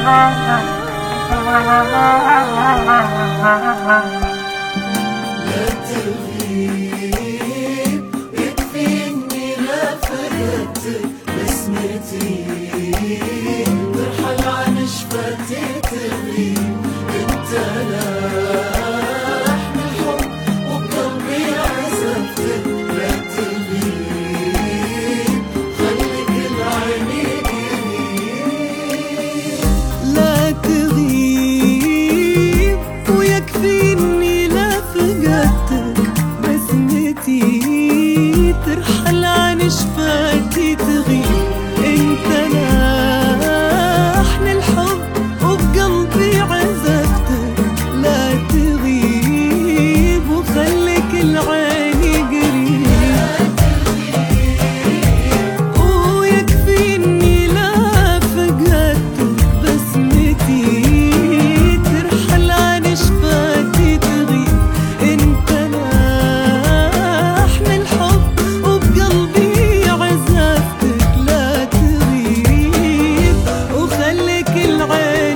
لا تغيب يكفيني لا فقدت بسمتي ترحل عن شفتي تغيب انت لحن الحب وبقلبي عزفتك لا تغيب خليك العين قريب لا تغيب ويكفيني لا فقدتك بسمتي ترحل عن شفاتي تغيب انت لحن الحب وبقلبي عزفتك لا تغيب وخليك العين قريب ويكفيني لا فقدتك بسمتي ترحل عن شفاتي تغيب انت لحن الحب وبقلبي عزفتك لا تغيب وخليك العين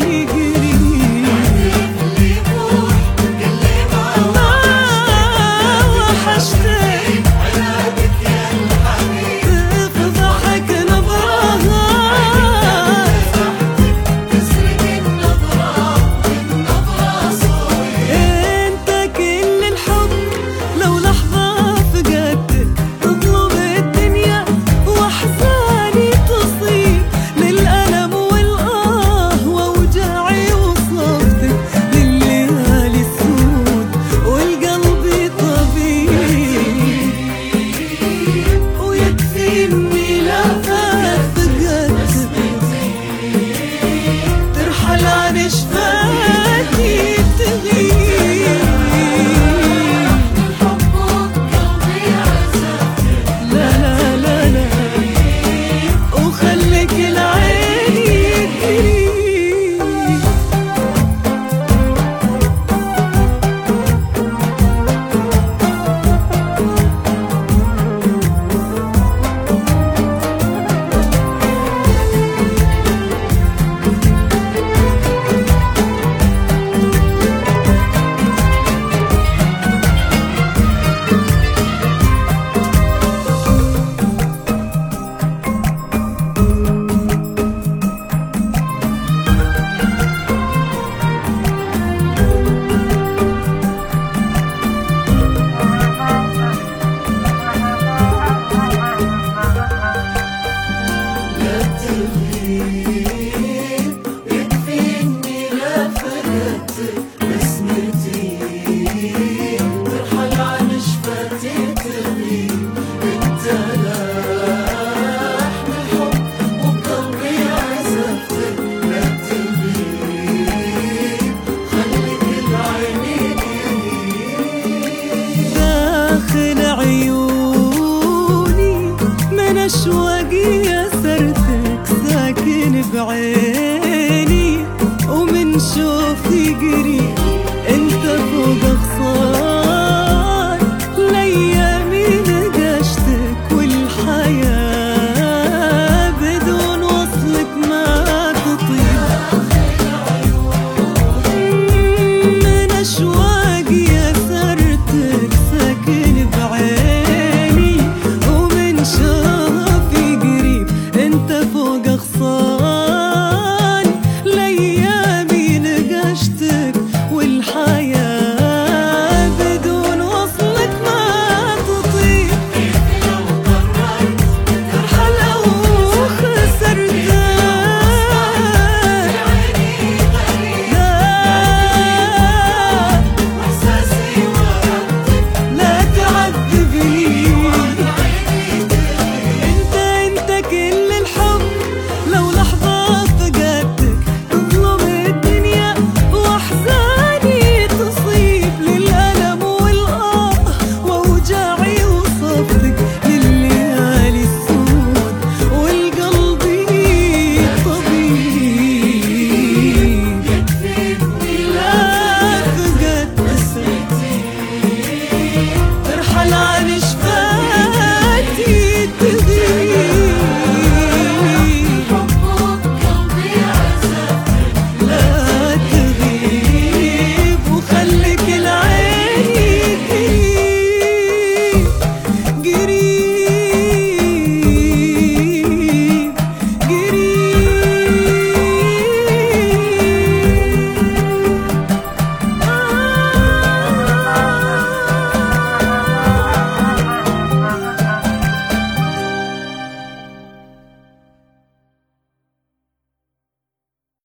عيوني من أشواقي يا سرتك ساكن بعين